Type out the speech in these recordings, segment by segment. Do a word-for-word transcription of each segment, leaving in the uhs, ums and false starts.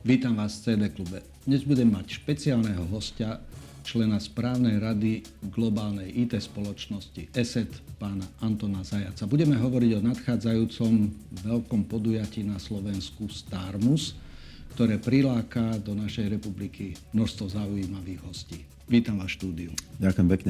Vítam vás v cé dé klube. Dnes budem mať špeciálneho hostia, člena správnej rady globálnej í té spoločnosti ESET, pána Antona Zajaca. Budeme hovoriť o nadchádzajúcom veľkom podujatí na Slovensku STARMUS, ktoré priláka do našej republiky množstvo zaujímavých hostí. Vítam vás v štúdiu. Ďakujem pekne.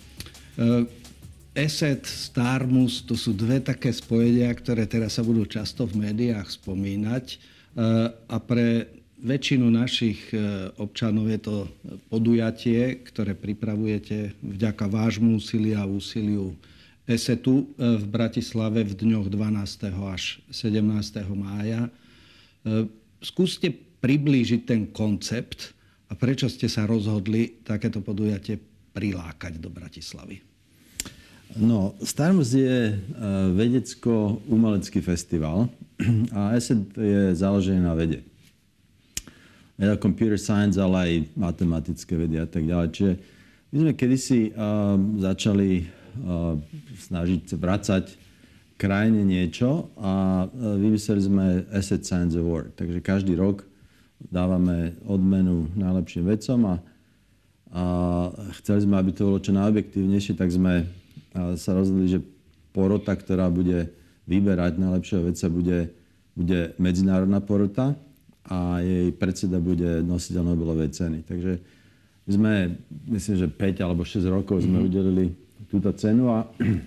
ESET, STARMUS, to sú dve také spojenia, ktoré teraz sa budú často v médiách spomínať. A pre väčšinu našich občanov je to podujatie, ktoré pripravujete vďaka vášmu úsiliu a úsiliu ESETu v Bratislave v dňoch dvanásteho až sedemnásteho mája. Skúste priblížiť ten koncept a prečo ste sa rozhodli takéto podujatie prilákať do Bratislavy. No, STARMUS je vedecko-umelecký festival a ESET je založený na vede. Je to computer science, ale aj matematické vedy a tak ďalej. Čiže my sme kedysi uh, začali uh, snažiť vracať krajine niečo a uh, vymysleli sme ESET Science Award. Takže každý rok dávame odmenu najlepším vedcom a, a chceli sme, aby to bolo čo najobjektívnejšie, tak sme sa rozhodli, že porota, ktorá bude vyberať najlepšieho vedca, bude, bude medzinárodná porota a jej predseda bude nositeľ Nobelovej ceny. Takže my sme, myslím, že päť alebo šesť rokov sme mm-hmm. udelili túto cenu a,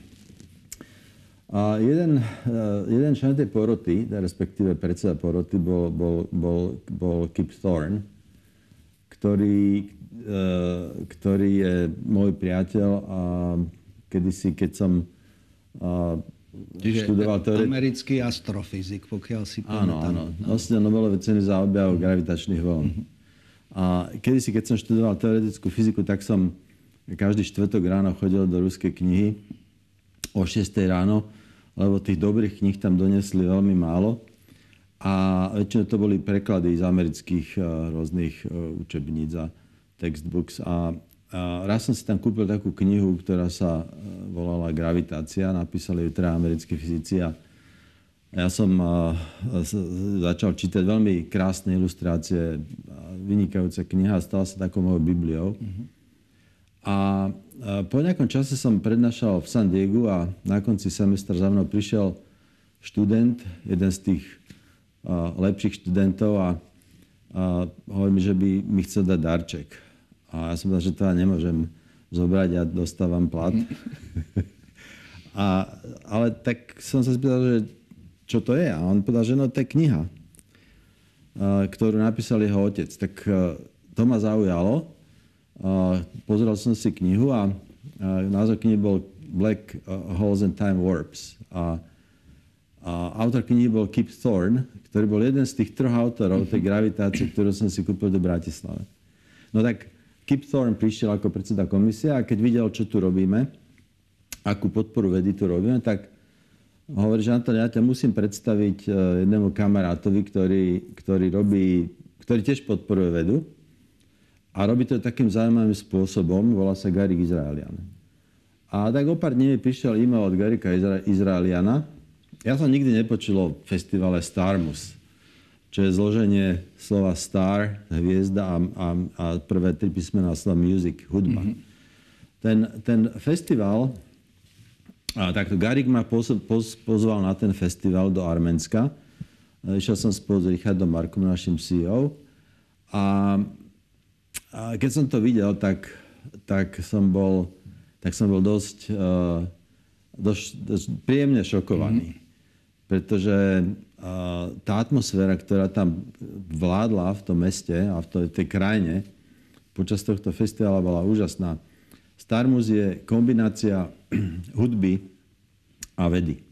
a jeden, jeden člen tej poroty, respektíve predseda poroty, bol, bol, bol, bol Kip Thorne, ktorý, ktorý je môj priateľ a kedysi, keď som uh, študoval teóriu... Americký astrofyzik, pokiaľ si pamätám. Áno, áno. Nositeľ Nobelovej ceny za objav gravitačných vln. Uh-huh. A kedysi, keď som študoval teoretickú fyziku, tak som každý štvrtok ráno chodil do ruskej knihy o šiestej ráno, lebo tých dobrých kníh tam donesli veľmi málo. A väčšinou to boli preklady z amerických uh, rôznych uh, učebníc a textbooks. A A raz som si tam kúpil takú knihu, ktorá sa volala Gravitácia. Napísali ju teda americkí fyzici. A ja som začal čítať veľmi krásne ilustrácie. Vynikajúca kniha. Stala sa takou mojou Bibliou. Mm-hmm. A po nejakom čase som prednášal v San Diegu a na konci semestra za mnou prišiel študent, jeden z tých lepších študentov a, a hovorí mi, že by mi chcel dať darček. A ja som povedal, že to ja nemôžem zobrať, ja dostávam plat. a, ale tak som sa spýtal, že čo to je? A on povedal, že no to je kniha, ktorú napísal jeho otec. Tak to ma zaujalo. Pozeral som si knihu a názov knihy bol Black Holes and Time Warps. A, a autor knihy bol Kip Thorne, ktorý bol jeden z tých troch autorov tej gravitácie, ktorú som si kúpil do Bratislavy. No tak Kip Thorne prišiel ako predseda komisie a keď videl, čo tu robíme, akú podporu vedy tu robíme, tak hovorí, že Anton, ja ťa musím predstaviť jednému kamarátovi, ktorý, ktorý, robí, ktorý tiež podporuje vedu a robí to takým zaujímavým spôsobom, volá sa Gary Izraelian. A tak o pár dní mi prišiel e-mail od Garika Izraeliana. Ja som nikdy nepočul o festivale STARMUS, čo je zloženie slova star, hviezda a, a, a prvé tri písmená slova music, hudba. Mm-hmm. Ten, ten festival, a takto Garik ma poz, poz, pozval na ten festival do Arménska. Išiel som spolu s Richardom Markom, našim sí í ó. A, a keď som to videl, tak, tak, som, bol, tak som bol dosť, uh, dosť, dosť príjemne šokovaný. Mm-hmm. Pretože tá atmosféra, ktorá tam vládla v tom meste a v tej, tej krajine počas tohto festivala bola úžasná. STARMUS je kombinácia hudby a vedy.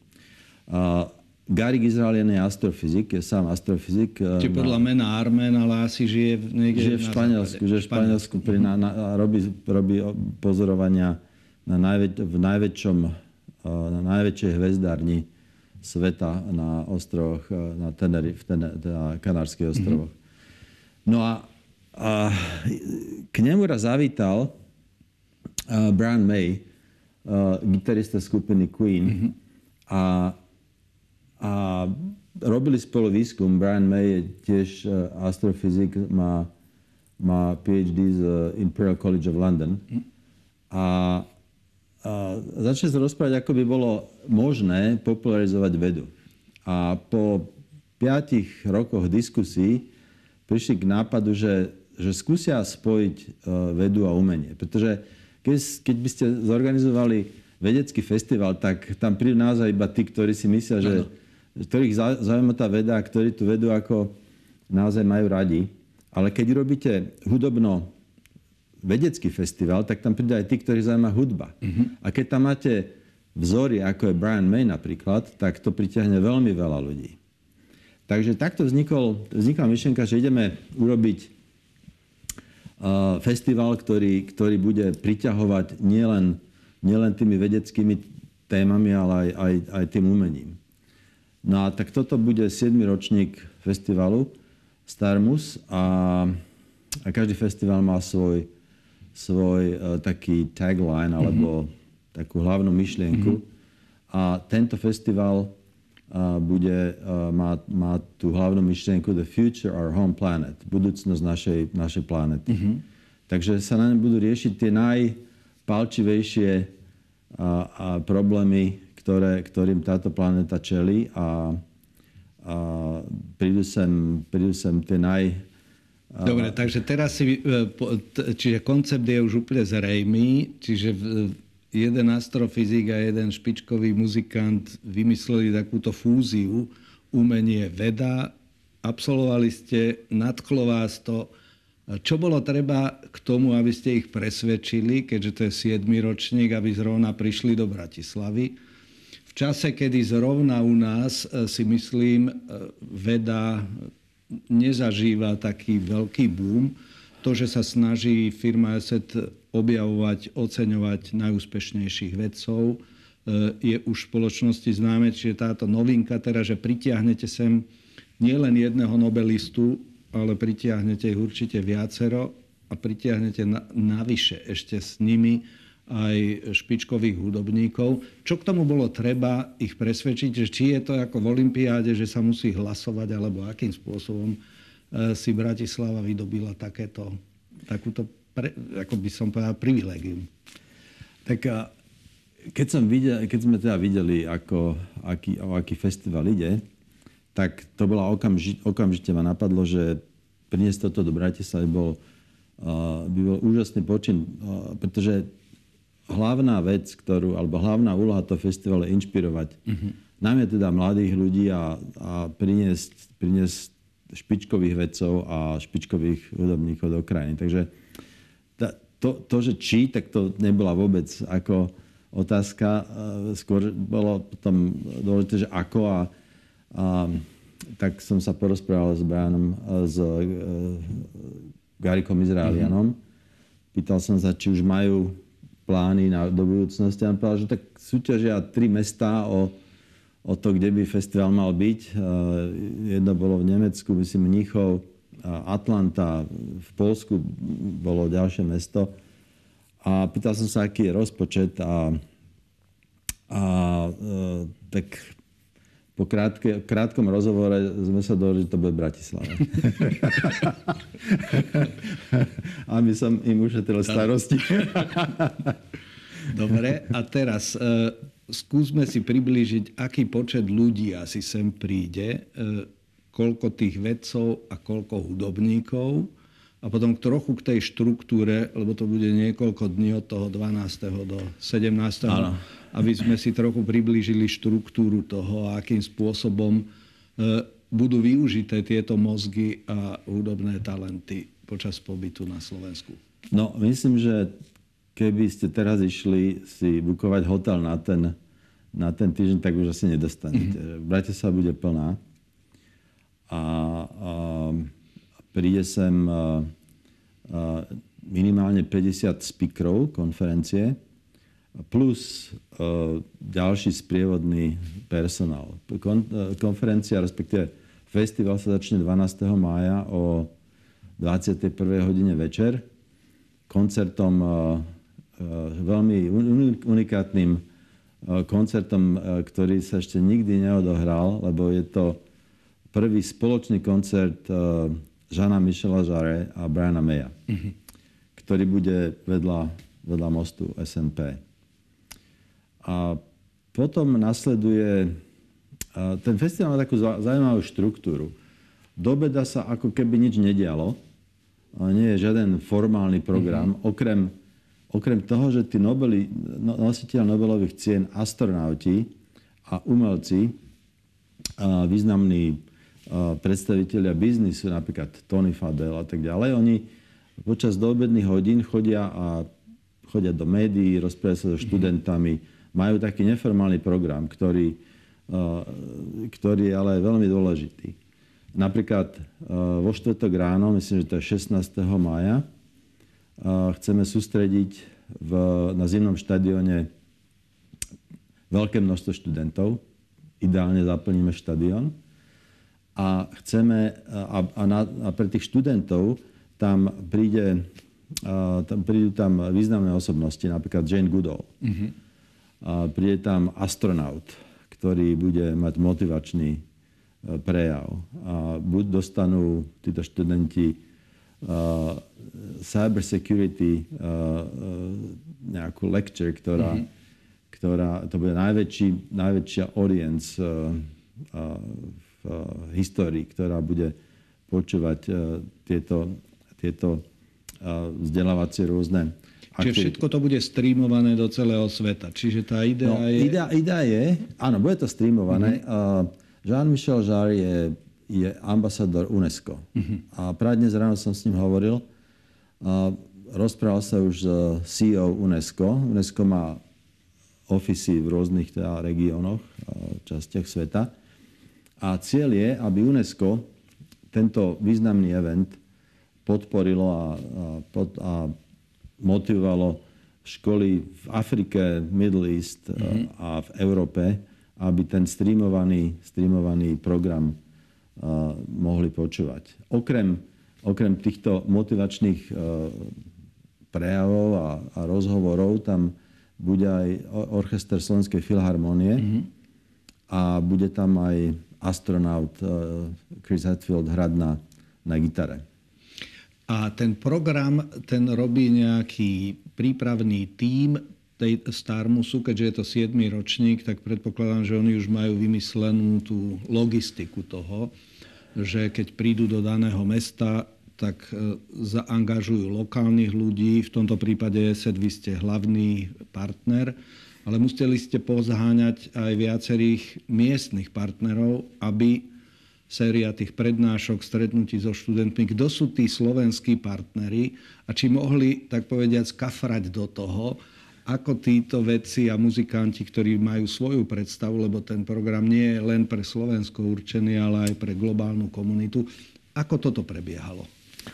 Garik Izraelian je astrofyzik, je sám astrofyzik. Čiže podľa mena Armén, ale asi žije niekde žije v Španielsku. Žije v Španielsku, pri na, na, robí, robí pozorovania na najväč, v najväčšom, na najväčšej hvezdárni sveta na ostrovoch, na Tenerife, na Kanárskych ostrovoch. Mm-hmm. No a, a k nemu raz zavítal uh, Brian May, uh, gitarista skupiny Queen. Mm-hmm. A, a robili spolu výskum. Brian May je tiež astrofyzik, má, má PhD z Imperial College of London. A, a začali sa rozprávať, ako by bolo možné popularizovať vedu. A po piatich rokoch diskusí prišli k nápadu, že, že skúsia spojiť vedu a umenie. Pretože keď, keď by ste zorganizovali vedecký festival, tak tam prídu naozaj iba tí, ktorí si myslia, že ktorých zaujíma tá veda a ktorí tú vedu ako naozaj majú radi. Ale keď robíte hudobno-vedecký festival, tak tam prídu aj tí, ktorí zaujíma hudba. Uh-huh. A keď tam máte vzory, ako je Brian May napríklad, tak to pritiahne veľmi veľa ľudí. Takže takto vznikol, vznikla myšlienka, že ideme urobiť uh, festival, ktorý, ktorý bude priťahovať nielen nielen tými vedeckými témami, ale aj, aj, aj tým umením. No a tak toto bude siedmy ročník festivalu Starmus a, a každý festival má svoj, svoj uh, taký tagline alebo mm-hmm. takú hlavnú myšlienku. Mm-hmm. A tento festival uh, bude, uh, má, má tú hlavnú myšlienku The Future Our Home Planet, budúcnosť našej, našej planety. Mm-hmm. Takže sa na ne budú riešiť tie naj palčivejšie a, a problémy, ktoré, ktorým táto planéta čelí a, a prídu, sem, prídu sem tie naj... A... Dobre, takže teraz si... Čiže koncept je už úplne zrejmý, čiže jeden astrofyzik a jeden špičkový muzikant vymysleli takúto fúziu umenie veda, absolvovali ste, nadchlo vás to. Čo bolo treba k tomu, aby ste ich presvedčili, keďže to je siedmy ročník, aby zrovna prišli do Bratislavy? V čase, kedy zrovna u nás, si myslím, veda nezažíva taký veľký boom, to, že sa snaží firma ESET objavovať, oceňovať najúspešnejších vedcov, je už v spoločnosti známe, čiže táto novinka, teda, že pritiahnete sem nielen jedného nobelistu, ale pritiahnete ich určite viacero a pritiahnete na, navyše ešte s nimi aj špičkových hudobníkov. Čo k tomu bolo treba ich presvedčiť, že či je to ako v olympiáde, že sa musí hlasovať, alebo akým spôsobom si Bratislava vydobila takéto, takúto, pre, ako by som povedal, privilégium. Tak keď, som videl, keď sme teda videli, ako, aký, o aký festival ide, tak to bola okamžite, okamžite ma napadlo, že priniesť toto do Bratislavy bol, uh, by bol úžasný počin, uh, pretože hlavná vec, ktorú, alebo hlavná úloha toho festivalu je inšpirovať. Uh-huh. Najmä teda mladých ľudí a, a priniesť, priniesť špičkových vedcov a špičkových hudobníkov do krajiny. Takže ta, to, to, že či, tak to nebola vôbec ako otázka. Uh, skôr bolo potom dôležité, že ako a A, tak som sa porozprával s Brianom, s uh, Garikom Izraelianom. Mm-hmm. Pýtal som sa, či už majú plány na, do budúcnosti. A on povedal, že tak súťažia tri mestá o, o to, kde by festival mal byť. Uh, jedno bolo v Nemecku, myslím Mníchov, Atlanta, v Poľsku bolo ďalšie mesto. A pýtal som sa, aký je rozpočet a, a uh, tak po krátke, krátkom rozhovore sme sa dohodli, že to bude Bratislava. Aby som im ušetril starosti. Dobre, a teraz uh, skúsme si priblížiť, aký počet ľudí asi sem príde, uh, koľko tých vedcov a koľko hudobníkov a potom trochu k tej štruktúre, lebo to bude niekoľko dní od toho dvanásteho do sedemnásteho Áno. Aby sme si trochu priblížili štruktúru toho, akým spôsobom e, budú využité tieto mozgy a hudobné talenty počas pobytu na Slovensku. No, myslím, že keby ste teraz išli si bukovať hotel na ten, na ten týždeň, tak už asi nedostanete. Mm-hmm. Bratislava bude plná. A, a príde sem a, a minimálne päťdesiat speakerov konferencie plus a, ďalší sprievodný personál. Kon, a, konferencia, respektíve festival sa začne dvanásteho mája o dvadsiatej prvej hodine večer koncertom, a, a, veľmi unikátnym koncertom, a, ktorý sa ešte nikdy neodohral, lebo je to prvý spoločný koncert Jeana Michela Jarre a Briana Maya, mm-hmm. ktorý bude vedľa, vedľa mostu es en pé. A potom nasleduje... Ten festival má takú zaujímavú štruktúru. Do obeda sa ako keby nič nedialo. Nie je žiaden formálny program. Mm-hmm. Okrem, okrem toho, že tí Nobeli, nositeľ Nobelových cien, astronauti a umelci, a významní predstavitelia biznisu, napríklad Tony Fadell a tak ďalej, oni počas doobedných hodín chodia a chodia do médií, rozprávajú sa so študentami, majú taký neformálny program, ktorý, ktorý je ale veľmi dôležitý. Napríklad vo štvrtok ráno, myslím, že to je šestnásteho mája, chceme sústrediť v, na zimnom štadióne veľké množstvo študentov. Ideálne zaplníme štadión. A chceme, a, a, na, a pre tých študentov tam príde, a, tam prídu tam významné osobnosti, napríklad Jane Goodall. Mm-hmm. A príde tam astronaut, ktorý bude mať motivačný prejav. A buď dostanú títo študenti uh, cyber security uh, nejakú lecture, ktorá, mm-hmm. ktorá to bude najväčší, najväčšia audience uh, uh, v histórii, ktorá bude počúvať uh, tieto, tieto uh, vzdelávacie rôzne aktivity. Čiže všetko to bude streamované do celého sveta. Čiže tá idea no, je... Idea, idea je, áno, bude to streamované. Mm-hmm. Uh, Jean-Michel Jarre je, je ambasador UNESCO. Mm-hmm. A práve dnes ráno som s ním hovoril. Uh, rozprával sa už s C E O UNESCO. UNESCO má ofisy v rôznych teda regiónoch, uh, častiach sveta. A cieľ je, aby UNESCO tento významný event podporilo a, a, pod, a motivovalo školy v Afrike, Middle East mm-hmm. a v Európe, aby ten streamovaný, streamovaný program uh, mohli počúvať. Okrem, okrem týchto motivačných uh, prejavov a, a rozhovorov tam bude aj orchester Slovenskej filharmonie mm-hmm. a bude tam aj astronaut uh, Chris Hadfield hrať na, na gitare. A ten program, ten robí nejaký prípravný tím tej Starmusu, keďže je to siedmy ročník, tak predpokladám, že oni už majú vymyslenú tú logistiku toho, že keď prídu do daného mesta, tak zaangažujú lokálnych ľudí. V tomto prípade es é té vy ste hlavný partner, ale museli ste pozháňať aj viacerých miestnych partnerov, aby séria tých prednášok, stretnutí so študentmi, kto sú tí slovenskí partneri a či mohli, tak povediac, kafrať do toho, ako títo vedci a muzikanti, ktorí majú svoju predstavu, lebo ten program nie je len pre Slovensko určený, ale aj pre globálnu komunitu. Ako toto prebiehalo?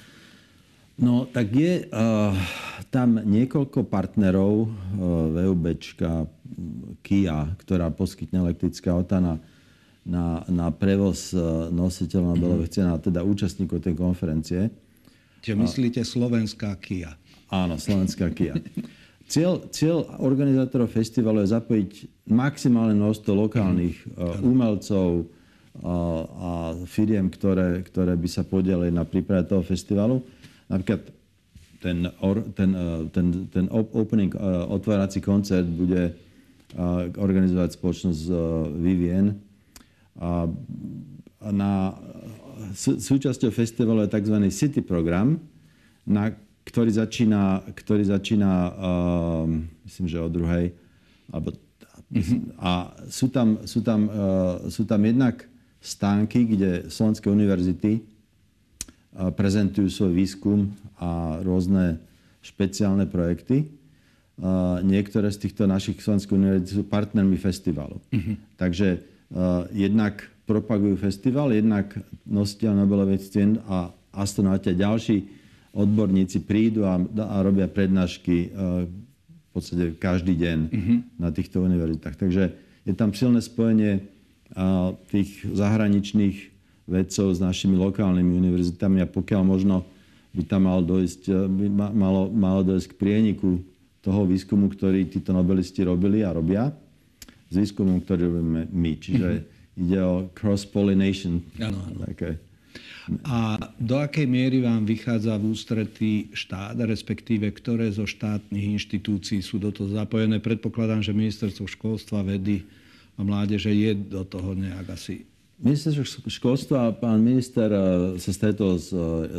No, tak je uh, tam niekoľko partnerov, uh, VUBčka, Kia, ktorá poskytne elektrické autá na, na, na prevoz uh, nositeľov Nobelových cien, a teda účastníkov tej konferencie. Čiže myslíte slovenská Kia? Áno, slovenská Kia. Cieľ, cieľ organizátorov festivalu je zapojiť maximálne množstvo lokálnych uh, umelcov uh, a firiem, ktoré, ktoré by sa podielili na príprave toho festivalu. Napríklad ten, ten, ten, ten opening, otvárací koncert bude organizovať spoločnosť Vivien. A na, súčasťou festivalu je tzv. City program, na, ktorý začína, ktorý začína uh, myslím, že o druhej. Alebo, mm-hmm. A sú tam, sú, tam, uh, sú tam jednak stánky, kde Slovenské univerzity prezentujú svoj výskum a rôzne špeciálne projekty. Niektoré z týchto našich slovenských univerzít sú partnermi festivalu. Mm-hmm. Takže uh, jednak propagujú festival, jednak nositeľ Nobelových cien a astronauti a ďalší odborníci prídu a, a robia prednášky uh, v podstate každý deň mm-hmm. na týchto univerzitách. Takže je tam silné spojenie uh, tých zahraničných vedcov s našimi lokálnymi univerzitami a pokiaľ možno by tam malo dojsť, by malo, malo dojsť k prieniku toho výskumu, ktorý títo nobelisti robili a robia, s výskumom, ktorý robíme my. Čiže mm-hmm. ide o cross-pollination. Áno, áno. Okay. A do akej miery vám vychádza v ústretí štát, respektíve ktoré zo štátnych inštitúcií sú do toho zapojené? Predpokladám, že ministerstvo školstva, vedy a mládeže je do toho nejak asi... Ministerstvo školstva, pán minister sa stretol s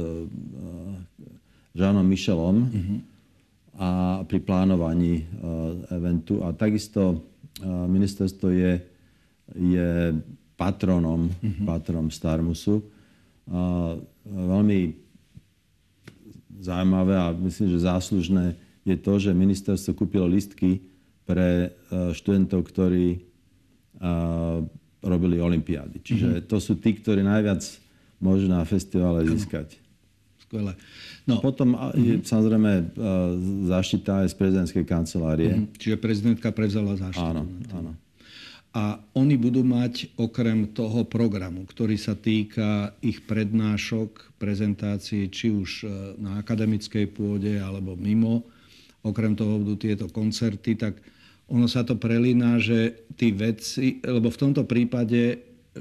Jeanom Michelom uh-huh. a pri plánovaní eventu. A takisto ministerstvo je, je patronom, uh-huh. patronom Starmusu. A veľmi zaujímavé a myslím, že záslužné je to, že ministerstvo kúpilo lístky pre študentov, ktorí robili olympiády. Čiže mm-hmm. to sú tí, ktorí najviac môžu na festivale získať. Skvelé. No. Potom je mm-hmm. samozrejme záštita aj z prezidentskej kancelárie. Mm-hmm. Čiže prezidentka prevzala záštitu. Áno, áno. A oni budú mať okrem toho programu, ktorý sa týka ich prednášok, prezentácií, či už na akademickej pôde alebo mimo, okrem toho budú tieto koncerty, tak ono sa to prelína, že tí vedci, lebo v tomto prípade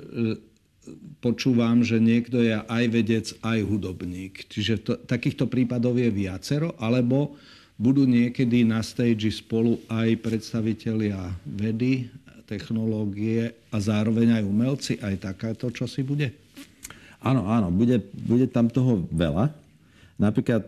počúvam, že niekto je aj vedec, aj hudobník. Čiže to, takýchto prípadov je viacero, alebo budú niekedy na stage spolu aj predstavitelia vedy, technológie a zároveň aj umelci, aj takáto, čo si bude? Áno, áno, bude, bude tam toho veľa. Napríklad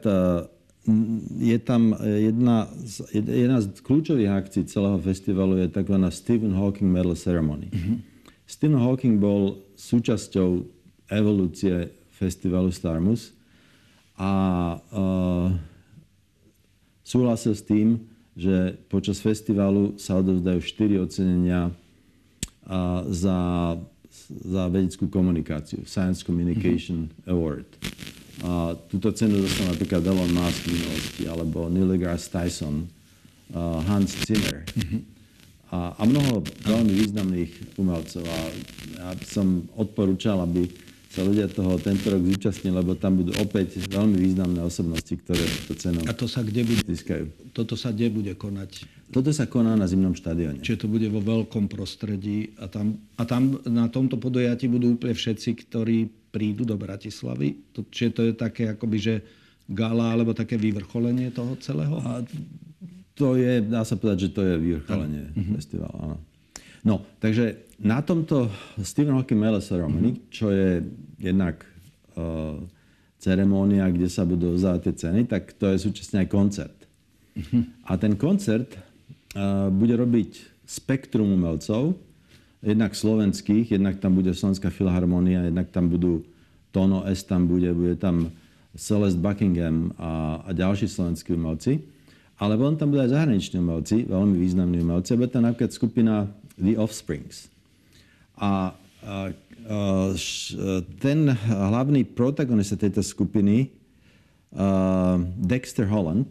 je tam jedna z, jedna z kľúčových akcií celého festivalu je tzv. Stephen Hawking Medal Ceremony. Mm-hmm. Stephen Hawking bol súčasťou evolúcie festivalu Starmus a uh, súhlasil s tým, že počas festivalu sa odovzdajú štyri ocenenia uh, za, za vedeckú komunikáciu. Science Communication mm-hmm. Award. Uh, túto cenu dostal napríklad Elon Musk v minulosti, alebo Neil deGrasse Tyson, uh, Hans Zimmer mm-hmm. a, a mnoho veľmi významných umelcov. A ja som odporúčal, aby sa ľudia toho tento rok zúčastnili, lebo tam budú opäť veľmi významné osobnosti, ktoré túto cenu a to sa kde bude, získajú. Toto sa kde bude konať? Toto sa koná na zimnom štadióne. Čiže to bude vo veľkom prostredí a tam, a tam na tomto podujatí budú úplne všetci, ktorí prídu do Bratislavy? To, čiže to je také akoby, že gala alebo také vyvrcholenie toho celého? A to je, dá sa povedať, že to je vyvrcholenie uh-huh. festivalu, áno. No, takže na tomto Stephen Hawking Medal Ceremony, uh-huh. čo je jednak uh, ceremónia, kde sa budú vzdávať tie ceny, tak to je súčasne aj koncert. Uh-huh. A ten koncert uh, bude robiť spektrum umelcov, jednak slovenských, jednak tam bude Slovenská filharmónia, jednak tam budú Tono S, tam bude, bude tam Celeste Buckingham a, a ďalší slovenskí umelci. Ale potom tam budú aj zahraniční umelci, veľmi významní umelci. Bude tam napríklad skupina The Offsprings. A, a, a ten hlavný protagonista tejto skupiny, uh, Dexter Holland,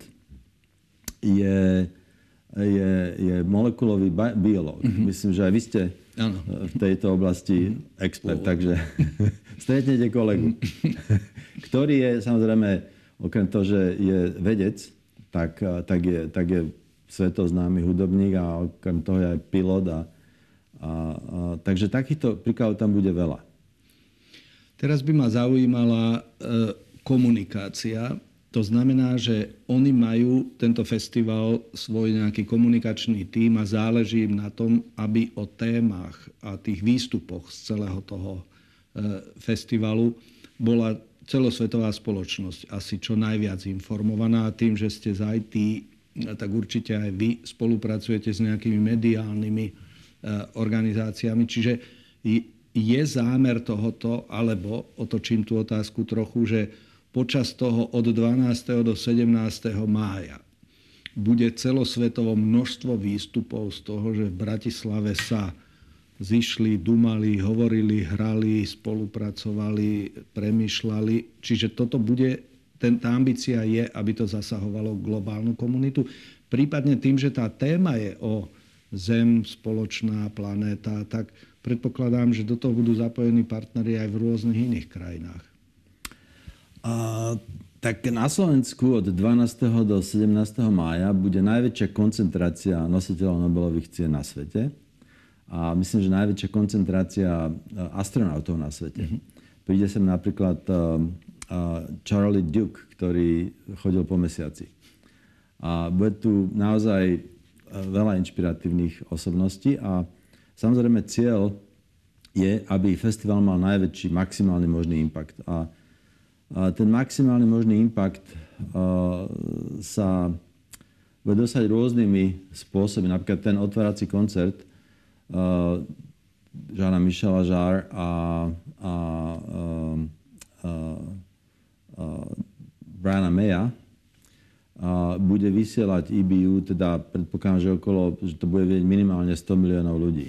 je, je, je molekulový biológ. Mm-hmm. Myslím, že aj vy ste ano. v tejto oblasti expert, oh. takže stretnete kolegu, ktorý je samozrejme, okrem toho, že je vedec, tak, tak, je, tak je svetoznámy hudobník a okrem toho je aj pilot. A, a, a, takže takýchto príkladov tam bude veľa. Teraz by ma zaujímala e, komunikácia. To znamená, že oni majú tento festival svoj nejaký komunikačný tím a záleží im na tom, aby o témach a tých výstupoch z celého toho e, festivalu bola celosvetová spoločnosť asi čo najviac informovaná. Tým, že ste z í té, tak určite aj vy spolupracujete s nejakými mediálnymi e, organizáciami. Čiže je zámer tohoto, alebo otočím tú otázku trochu, že počas toho od dvanásteho do sedemnásteho mája bude celosvetovo množstvo výstupov z toho, že v Bratislave sa zišli, dumali, hovorili, hrali, spolupracovali, premýšľali. Čiže toto bude, ten, tá ambícia je, aby to zasahovalo globálnu komunitu. Prípadne tým, že tá téma je o Zem, spoločná planéta, tak predpokladám, že do toho budú zapojení partneri aj v rôznych iných krajinách. A, tak na Slovensku od dvanásteho do sedemnásteho mája bude najväčšia koncentrácia nositeľov Nobelových cien na svete. a myslím, že najväčšia koncentrácia astronautov na svete. Mm-hmm. Príde sem napríklad uh, uh, Charlie Duke, ktorý chodil po mesiaci. A bude tu naozaj veľa inšpiratívnych osobností a samozrejme cieľ je, aby festival mal najväčší maximálny možný impact. A, a ten maximálny možný impact uh, sa bude dosať rôznymi spôsobmi. Napríklad ten otvárací koncert uh, Jeana Michela Jarre a, a, uh, uh, uh, Briana Maya uh, bude vysielať E B U, teda predpokladám, že okolo, že to bude vidieť minimálne sto miliónov ľudí.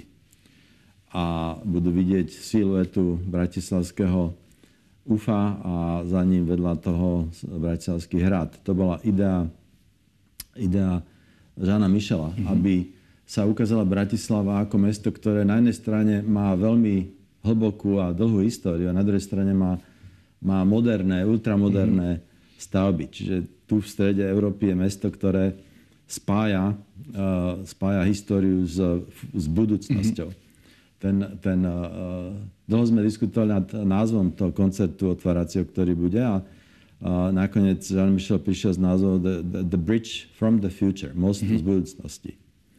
A budú vidieť siluetu bratislavského ú ef á a za ním vedľa toho Bratislavský hrad. To bola idea idea Jeana Michela, mm-hmm. aby sa ukázala Bratislava ako mesto, ktoré na jednej strane má veľmi hlbokú a dlhú históriu a na druhej strane má, má moderné, ultramoderné mm-hmm. stavby. Čiže tu v strede Európy je mesto, ktoré spája, uh, spája históriu s, s budúcnosťou. Mm-hmm. Ten, ten, uh, dlho sme diskutovali nad názvom toho koncertu otváracieho, ktorý bude a Uh, nakoniec Jean-Michel prišiel s názvom the, the, the Bridge from the Future, most mm-hmm. z budúcnosti.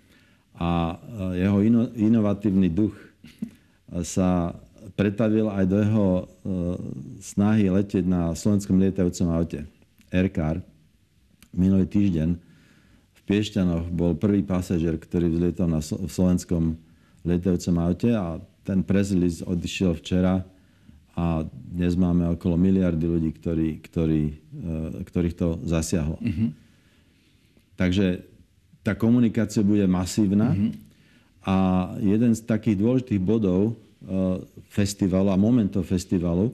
A uh, jeho ino, inovatívny duch uh, sa pretavil aj do jeho uh, snahy letieť na slovenskom lietajúcom aute. Aircar. Minulý týždeň v Piešťanoch bol prvý pasažier, ktorý vzlietol na slo- v slovenskom lietajúcom aute a ten press release odišiel včera. A dnes máme okolo miliardy ľudí, ktorí, ktorí, ktorých to zasiahlo. Mm-hmm. Takže tá komunikácia bude masívna. Mm-hmm. A jeden z takých dôležitých bodov uh, festivalu a momentov festivalu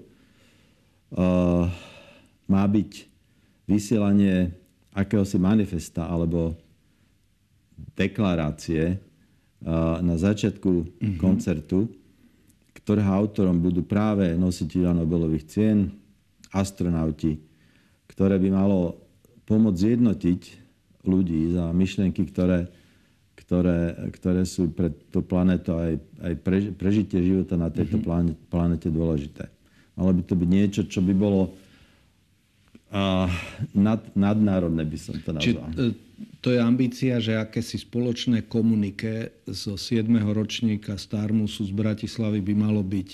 uh, má byť vysielanie akéhosi manifesta alebo deklarácie uh, na začiatku mm-hmm. koncertu, ktorého autorom budú práve nositelia Nobelových cien, astronauti, ktoré by malo pomôcť zjednotiť ľudí za myšlienky, ktoré, ktoré, ktoré sú pre tú planetu aj, aj pre, prežitie života na tejto mm-hmm. planete dôležité. Malo by to byť niečo, čo by bolo uh, nad, nadnárodné, by som to nazval. Či, to je ambícia, že akési spoločné komunike zo siedmeho ročníka Starmusu z Bratislavy by malo byť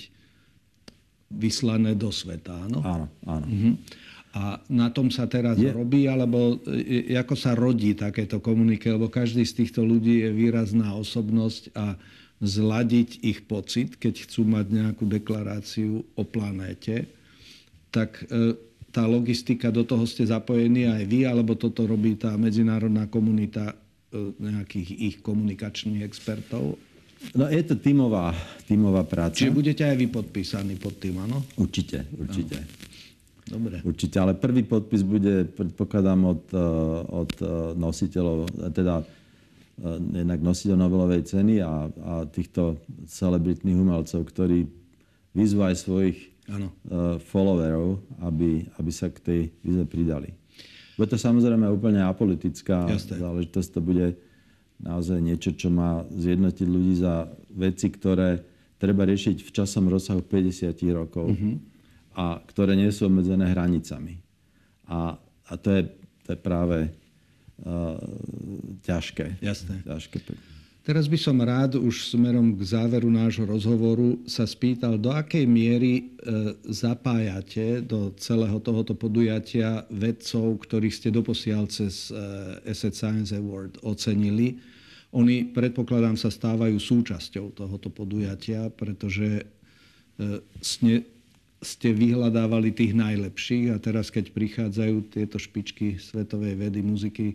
vyslané do sveta, áno? Áno, áno. Uh-huh. A na tom sa teraz je. robí, alebo ako sa rodí takéto komunike, lebo každý z týchto ľudí je výrazná osobnosť a zladiť ich pocit, keď chcú mať nejakú deklaráciu o planéte, tak tá logistika, do toho ste zapojení aj vy, alebo toto robí tá medzinárodná komunita nejakých ich komunikačných expertov? No je to tímová, tímová práca. Čiže budete aj vy podpísaní pod tým, áno? Určite, určite. No. Dobre. Určite, ale prvý podpis bude, predpokladám, od, od nositeľov, teda jednak nositeľov Nobelovej ceny a, a týchto celebritných umelcov, ktorí vyzvú aj svojich Ano. followerov, aby, aby sa k tej výzve pridali. Bude to samozrejme úplne apolitická Jasne. záležitosť. To bude naozaj niečo, čo má zjednotiť ľudí za veci, ktoré treba riešiť v časom rozsahu päťdesiat rokov uh-huh. a ktoré nie sú obmedzené hranicami. A, a to, je, to je práve uh, ťažké. Jasné. ťažké. Teraz by som rád už smerom k záveru nášho rozhovoru sa spýtal, do akej miery e, zapájate do celého tohoto podujatia vedcov, ktorých ste doposiaľ cez e, Asset Science Award ocenili. Oni, predpokladám, sa stávajú súčasťou tohoto podujatia, pretože e, ste, ste vyhľadávali tých najlepších a teraz, keď prichádzajú tieto špičky svetovej vedy, muziky e,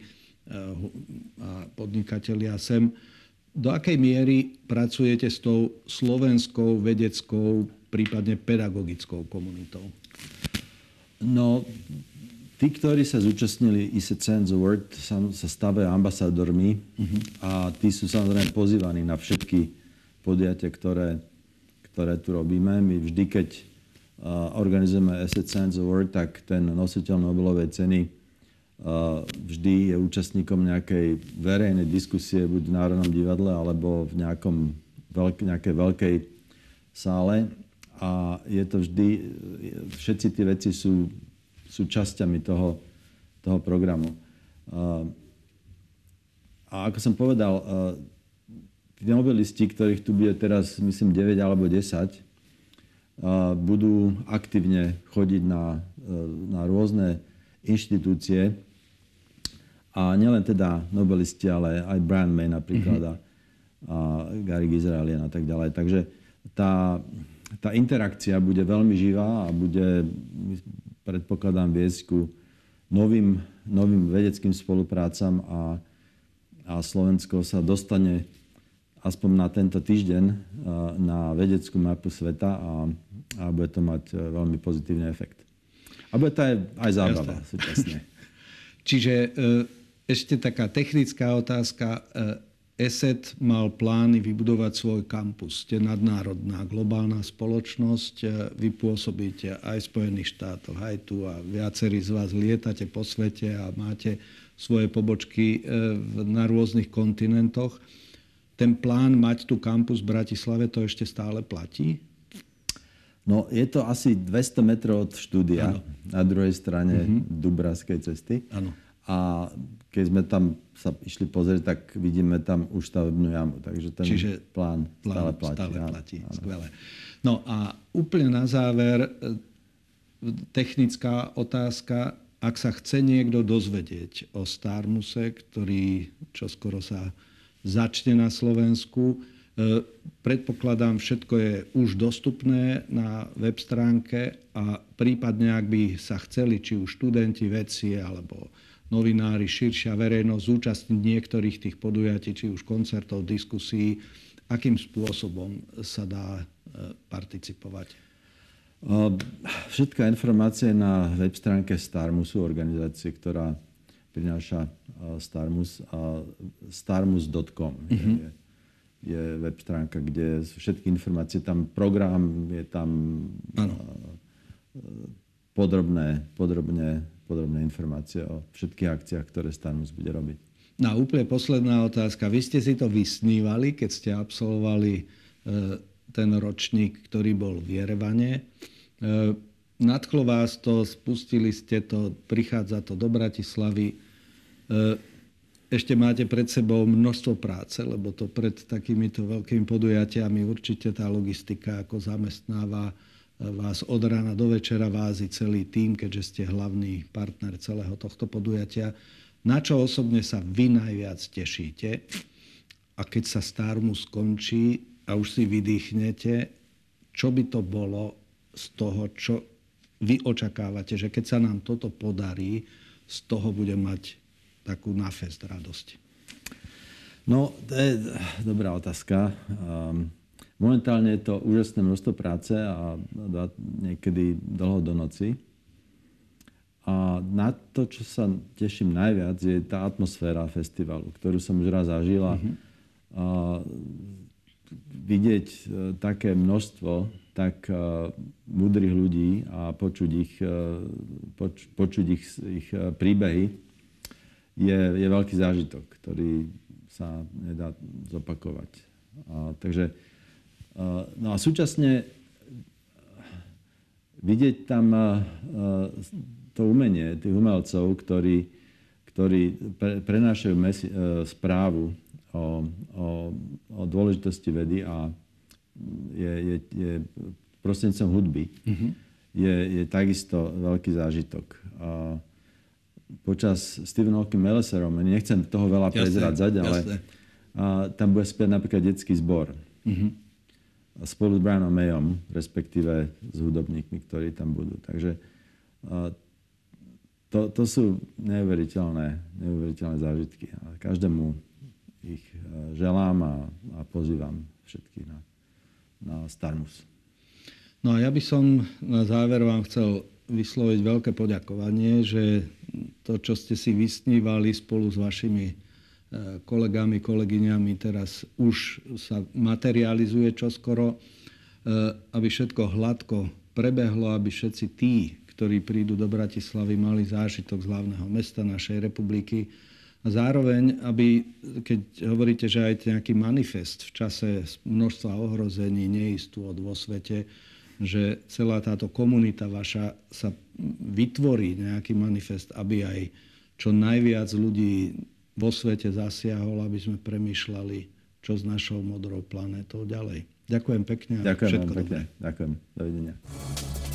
a podnikatelia sem, do akej miery pracujete s tou slovenskou vedeckou, prípadne pedagogickou komunitou? No, tí, ktorí sa zúčastnili Asset Science Award, sa, sa stávajú ambasádormi uh-huh. a tí sú samozrejme pozývaní na všetky podujatia, ktoré, ktoré tu robíme. My vždy, keď uh, organizujeme Asset Science Award, tak ten nositeľ Nobelovej ceny vždy je účastníkom nejakej verejnej diskusie, buď v Národnom divadle, alebo v nejakom veľk, nejakej veľkej sále a je to vždy, všetci tie veci sú, sú časťami toho, toho programu. A ako som povedal, tí nobelisti, ktorých tu bude teraz, myslím, deväť alebo desať, budú aktívne chodiť na, na rôzne inštitúcie. A nielen teda nobelisti, ale aj Brian May napríklad mm-hmm. a Gary Gizraelian a tak ďalej. Takže tá, tá interakcia bude veľmi živá a bude, predpokladám, viesť ku novým, novým vedeckým spoluprácam a, a Slovensko sa dostane aspoň na tento týždeň na vedeckú mapu sveta a, a bude to mať veľmi pozitívny efekt. A bude to aj, aj zábava súčasne. Čiže ešte taká technická otázka. E S E T mal plány vybudovať svoj kampus. Ste nadnárodná globálna spoločnosť. Vy pôsobíte aj v Spojených štátoch, aj tu a viacerí z vás lietate po svete a máte svoje pobočky na rôznych kontinentoch. Ten plán mať tu kampus v Bratislave, to ešte stále platí? No, je to asi dvesto metrov od štúdia, ano. Na druhej strane uh-huh. Dubravskej cesty. Áno. A keď sme tam sa išli pozrieť, tak vidíme tam už stavebnú jamu. Takže ten Čiže plán, plán stále platí. Stále áno, platí. áno. Skvelé. No a úplne na záver technická otázka. Ak sa chce niekto dozvedieť o Starmuse, ktorý čoskoro sa začne na Slovensku, predpokladám, všetko je už dostupné na web stránke a prípadne, ak by sa chceli, či už študenti, vedci alebo novinári, širšia verejnosť zúčastniť niektorých tých podujatí, či už koncertov, diskusí, akým spôsobom sa dá participovať? Všetká informácia na web stránke Starmusu, organizácie, ktorá prináša Starmus, starmus bodka com. Mm-hmm. Je, je web stránka, kde sú všetky informácie, tam program, je tam ano. podrobné, podrobné, podrobné informácie o všetkých akciách, ktoré Starmus bude robiť. No a úplne posledná otázka. Vy ste si to vysnívali, keď ste absolvovali e, ten ročník, ktorý bol v Jerevane. E, nadchlo vás to, spustili ste to, prichádza to do Bratislavy. E, ešte máte pred sebou množstvo práce, lebo to pred takýmito veľkými podujatiami určite tá logistika ako zamestnáva vás od rána do večera, vázi celý tím, keďže ste hlavný partner celého tohto podujatia. Na čo osobne sa vy najviac tešíte? A keď sa Starmus skončí a už si vydýchnete, čo by to bolo z toho, čo vy očakávate, že keď sa nám toto podarí, z toho bude mať takú náfest radosť? No, to je dobrá otázka. Um... Momentálne je to úžasné množstvo práce a niekedy dlho do noci. A na to, čo sa teším najviac, je tá atmosféra festivalu, ktorú som už raz zažil. Mm-hmm. A vidieť také množstvo tak múdrych ľudí a počuť ich, poč, počuť ich, ich príbehy je, je veľký zážitok, ktorý sa nedá zopakovať. A, takže no a súčasne vidieť tam to umenie tých umelcov, ktorí, ktorí pre, prenášajú mesi, správu o, o, o dôležitosti vedy a je, je, je prostredníctvom hudby, mm-hmm. je, je takisto veľký zážitok. A počas Stephen Hawking Meleserom, nechcem toho veľa prezrádzať, ale a, tam bude spievať napríklad detský zbor. Mm-hmm. Spolu s Brianom Mayom, respektíve s hudobníkmi, ktorí tam budú. Takže to, to sú neuveriteľné, neuveriteľné zážitky. A každému ich želám a, a pozývam všetkých na, na Starmus. No a ja by som na záver vám chcel vysloviť veľké poďakovanie, že to, čo ste si vysnívali spolu s vašimi kolegami, kolegyňami, teraz už sa materializuje čoskoro, aby všetko hladko prebehlo, aby všetci tí, ktorí prídu do Bratislavy, mali zážitok z hlavného mesta našej republiky A zároveň, aby, keď hovoríte, že aj nejaký manifest v čase množstva ohrození, neistôt vo svete, že celá táto komunita vaša sa vytvorí nejaký manifest, aby aj čo najviac ľudí vo svete zasiahol, aby sme premýšľali, čo s našou modrou planétou ďalej. Ďakujem pekne a Ďakujem všetko pekne. dobré. Ďakujem. Dovidenia.